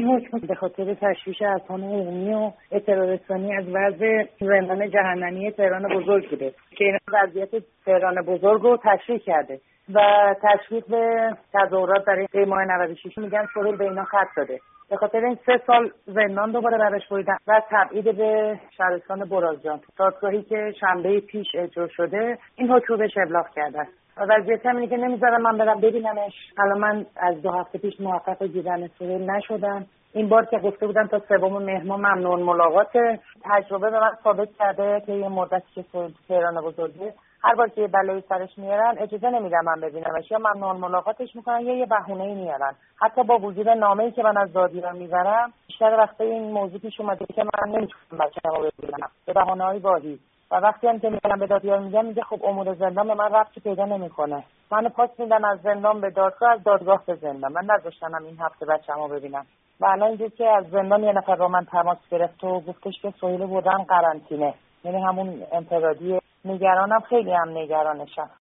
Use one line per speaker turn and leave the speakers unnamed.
این حکم به خاطر تشویش اذهان عمومی و اطلاع‌رسانی از وضع زندان جهنمی تهران بزرگ بوده که این وضعیت تهران بزرگ رو تشریح کرده و تشویق به تظاهرات برای ماه 96 میگن سهیل به اینا خط داده. به خاطر این 3 سال زندان دوباره برش بریدن و تبعید به شهرستان برازجان، دادگاهی که شنبه پیش اجرا شده این حکم رو بهش ابلاغ کرده. و وضعیت هم اینه که نمیذارم من برم ببینمش. الان من از 2 هفته پیش موفق دیدن سهیل نشدم. این بار که گفته بودم تا 3 مهر ممنون ملاقات، تجربه به من ثابت کرده که یه مدتی که تهران بزرگه هر بار که بلایی سرش میارن اجازه نمیدم من ببینمش، یا ممنون ملاقاتش میکنن یا یه بهونه‌ای میارن. حتی با وجود نامه‌ای که من از دادگاه میبرم بیشتر وقتا این موضوع پیش اومده که من نمیتونم بچه‌مو ببینم به بهانه‌های واهی. و وقتی هم که میگم به دادگاه میگه خب امور زندان به من ربطی پیدا نمیکنه. منو پاس میدن از زندان به دادگاه، از دادگاه به زندان. من نذاشتم این هفته بچه‌مو ببینم. و الان اینجوری که از زندان یه نفر با من تماس گرفت و گفتش که سهیل بردن قرنطینه، یعنی همون انفرادی. نگرانم، خیلی هم نگرانشم.